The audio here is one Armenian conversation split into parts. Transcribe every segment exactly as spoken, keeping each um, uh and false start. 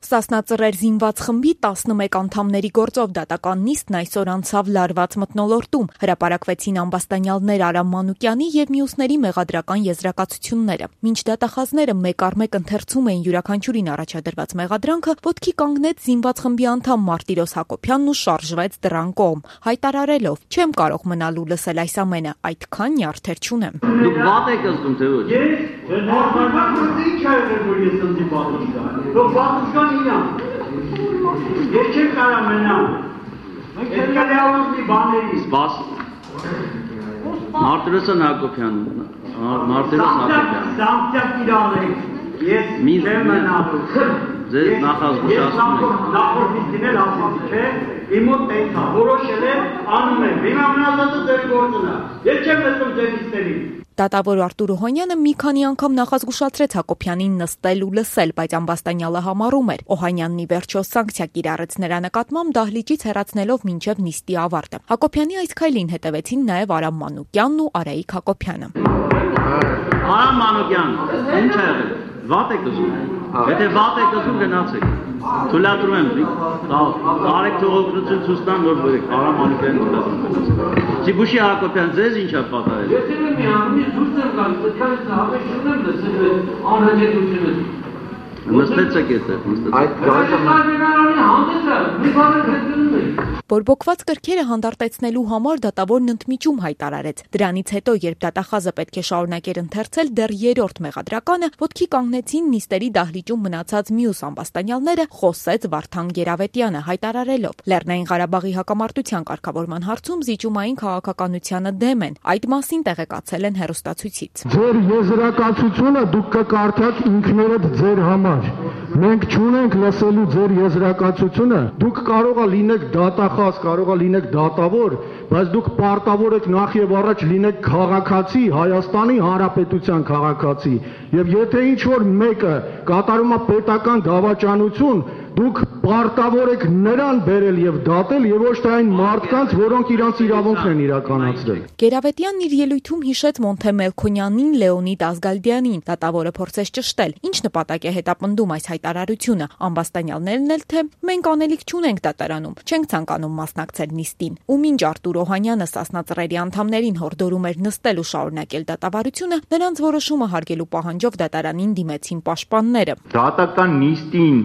Սասնա Ծռեր զինված խմբի տասնմեկ անդամների գործով դատական նիստն այսօր անցավ լարված մթնոլորտում։ Հրապարակվեցին ամբաստանյալներ Արամ Մանուկյանի եւ մյուսների մեղադրական եզրակացությունները։ Մինչ դատախազները մեկ առ մեկ ընթերցում էին յուրաքանչյուրին առաջադրված մեղադրանքը, ոտքի կանգնեց զինված խմբի անդամ Մարտիրոս Հակոբյանն ու շարժվեց դռան կողմ, հայտարարելով. «Չեմ կարող մնալ ու լսել այս ամենը, այդքան նյարդեր չունեմ»։ Դուք վատ եք ասում, թե ոչ։ Ես նորմալ ինչ ա եղել, որ ես ընձի բաղուշկան։ Դուք բաղուշկան իրան։ Ես չեմ կարա մենամ։ Մենք լեավուսնի բաների։ Սպաս։ Մարտիրոս Հակոբյան, Մարտիրոս Հակոբյան։ Սամթյակ իրան եք։ Ես չեմ մենալու։ Ձեզ նախազգուշացնում եք։ Նախորդիցին էլ ասացի, չէ, իմ մոտ տենց ա, որոշել եմ, անում եմ, հիմա մնացածը ձեր գործն ա, ես չեմ լսում ձեր իստերին։ Դատավոր Արտուր Օհանյանը մի քանի անգամ նախազգուշացրեց Հակոբյանին նստել ու լսել, բայց ամբաստանյալը համառում էր։ Օհանյանն ի վերջո սանկցիա կիրառեց նրա նկատմամբ, դահլիճից հեռացնելով մինչև նիստի ավարտը։ Հակոբյանի այս քայլին հետևեցին նաև Արամ Մանուկյանն ու Արայիկ Հակոբյանը։ Արամ Մանուկյան, ինչ ա եղել։ Վատ եք ասում։ Եթե վատ եք ասում, գնացեք։ Թույլատրում եմ, արեք թողոքրություն ցույց տան, որ բերեք Արամ Մանուկյանի թույլատրում։ Սիբուշի Հակոբյան, ձեզ ինչ ա պատահել։ Ես էլ եմ միանում, ես դուրս եմ գալիս, այդքանից հավես չունեմ լսել անհաջողությունը։ Նստեցեք այդտեղ, նստեցեք։ Այդ գարշարանի հանդեսը մի բան հետևում է։ Բորբոքված կրքերը հանդարտեցնելու համար դատավորն ընդմիջում հայտարարեց։ Դրանից հետո, երբ դատախազը պետք է շարունակեր ընթերցել դեռ երրորդ մեղադրականը, ոտքի կանգնեցին նիստերի դահլիճում մնացած մյուս ամբաստանյալները, խոսեց Վարդան Գերավետյանը հայտարարելով. Լեռնային Ղարաբաղի հակամարտության կարգավորման հարցում զիջումային քաղաքականությանը դեմ են։ Այդ մասին տեղեկացել են հեռուստացույցից։ Ձեր եզրակացությունը դուք կկարդաք ինքներդ ձեր համար։ Մենք չունենք լսելու ձեր եզրակացությունը, դուք կարող ա լինեք դատախազ, կարող ա լինեք դատավոր, բայց դուք պարտավոր եք նախ եւ առաջ լինեք քաղաքացի, Հայաստանի Հանրապետության քաղաքացի, եւ եթե ինչ որ մեկը կատարում է պետական դավաճանություն, դուք պարտավոր եք նրան բերել եւ դատել եւ ոչ թե այն մարդկանց, որոնք իրանց իրավունքն են իրականացրել։ Գերավետյանն իր ելույթում հիշեց Մոնթե Մելքոնյանին, Լեոնիդ Ազգալդյանին, դատավորը փորձեց ճշտել, ինչ նպատակ է հետապնդում այս հայտարարությունը, ամբաստանյալներն էլ թե մենք անելիք չունենք դատարանում, չենք ցանկանում մասնակցել նիստին։ Ու մինչ Արտուր Օհանյանը Սասնա Ծռերի անդամներին հորդորում էր նստել ու շարունակել դատավարությունը, նրանց որոշումը հարգելու պահանջով դատարանին դիմեցին պաշտպանները։ Դատական նիստին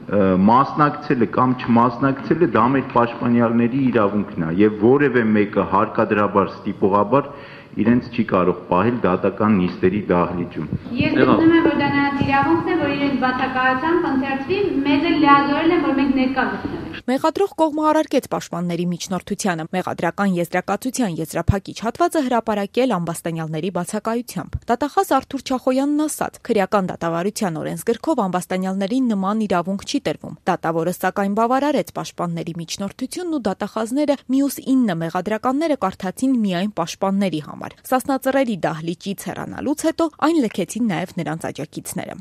մասնակցելը կամ չմասնակցելը դա մեր պաշտպանյալների իրավունքն է եւ որևէ մեկը հարկադրաբար ստիպողաբար իրենց չի կարող պահել դատական նիստերի դահլիճում։ Ես գտնում եմ, որ դա նրանց իրավունքն է, որ իրենց բացակայությամբ ընթերցվի, մեզ էլ լիազորել են, որ մենք ներկա գտնենք։ Մեղադրող կողմը առարկեց պաշտպանների միջնորդությանը, մեղադրական եզրակացության եզրափակիչ հատվածը հրապարակել ամբաստանյալների բացակայությամբ։ Դատախազ Արթուր Չախոյանն ասաց. քրեական դատավարության օրենսգրքով ամբաստանյալներին նման իրավունք չի տրվում։ Դատավորը սակայն բավարարեց պաշտպանների միջնորդությունն ու դատախազները մյուս ինը մեղադրականները կարդացին միայն պաշտպանների համար։ Սասնա Ծռերի դահլիճից հեռանալուց հետո այն լքեցին նաև նրանց աջակիցները։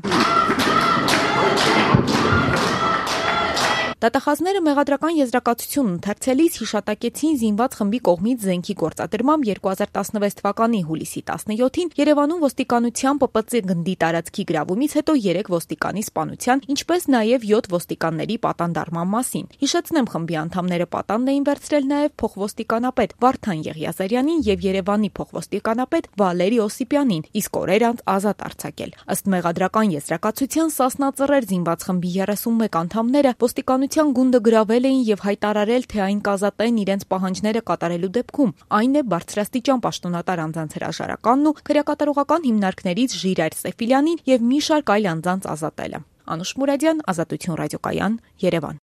Դատախազները մեղադրական եզրակացություն ընթերցելիս հիշատակեցին զինված խմբի կողմից զենքի գործադրմամբ երկու հազար տասնվեց թվականի հուլիսի տասնյոթին Երևանում ոստիկանության Պ Պ Ծ գնդի տարածքի գրավումից հետո երեք ոստիկանի սպանության, ինչպես նաև յոթ ոստիկանների պատանդարման մասին։ Հիշեցնեմ, խմբի անդամները պատանդ էին վերցրել նաև փոխոստիկանապետ Վարդան Եղիազարյանին եւ Երևանի փոխոստիկանապետ Վալերի Օսիպյանին, իսկ օրեր անց ազատ արձակել։ Ըստ մեղադրական եզրակացության Սասնա Ծռեր զինված խմբի երեսունմեկ անդամները ոստիկանության գունդը գրավել էին եւ հայտարարել, թե այն կազատեն իրենց պահանջները կատարելու դեպքում։ Այն է բարձրաստիճան պաշտոնատար անձանց հրաժարականն ու քրեակատարողական հիմնարկներից Ժիրայր Սեֆիլյանին եւ մի շարք այլ անձանց ազատելը։ Անուշ Մուրադյան, Ազատություն ռադիոկայան, Երևան։